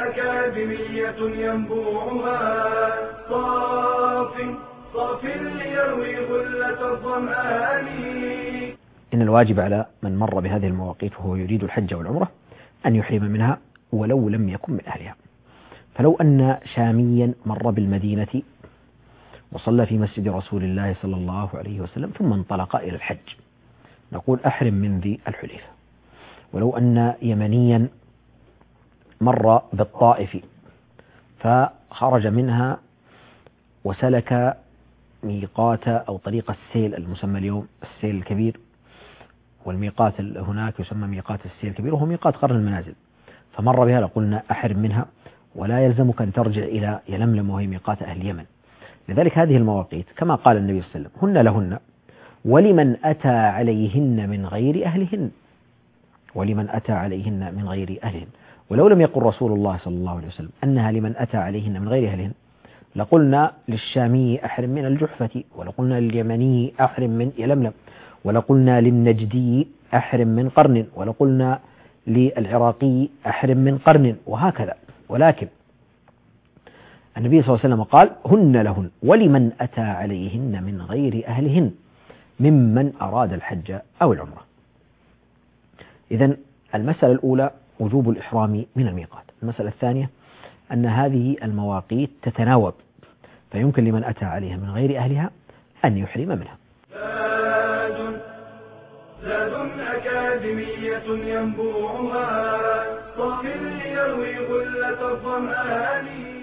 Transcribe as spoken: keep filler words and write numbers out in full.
أكاديمية ينبوعها صاف صاف ليروي غلة الظمآن. إن الواجب على من مر بهذه المواقيت وهو يريد الحج والعمرة أن يحرم منها ولو لم يكن من أهلها. فلو أن شاميا مر بالمدينة وصلى في مسجد رسول الله صلى الله عليه وسلم ثم انطلق إلى الحج نقول أحرم من ذي الحليفة. ولو أن يمنيا مر بالطائف فخرج منها وسلك ميقات أو طريق السيل المسمى اليوم السيل الكبير، والميقات هناك يسمى ميقات السيل الكبير وهو ميقات قرن المنازل، فمر بها لقلنا أحرم منها ولا يلزمك أن ترجع إلى يلملم وهي ميقات أهل اليمن. لذلك هذه المواقيت كما قال النبي صلى الله عليه وسلم هن لهن ولمن أتى عليهن من غير أهلهن، ولمن أتى عليهن من غير أهلهن. ولو لم يقل رسول الله صلى الله عليه وسلم أنها لمن أتى عليهن من غير أهلهن لقلنا للشامي أحرم من الجحفة، ولقلنا لليمني أحرم من يلملم، ولقلنا للنجدي أحرم من قرن، ولقلنا للعراقي أحرم من قرن، وهكذا. ولكن النبي صلى الله عليه وسلم قال هن لهن ولمن أتى عليهن من غير أهلهن ممن أراد الحج أو العمرة. إذن المسألة الأولى وجوب الإحرام من الميقات. المسألة الثانية أن هذه المواقيت تتناوب، فيمكن لمن أتى عليها من غير أهلها أن يحرم منها. زاد زاد أكاديمية ينبوعها صاف ليروي غلة الظمآن.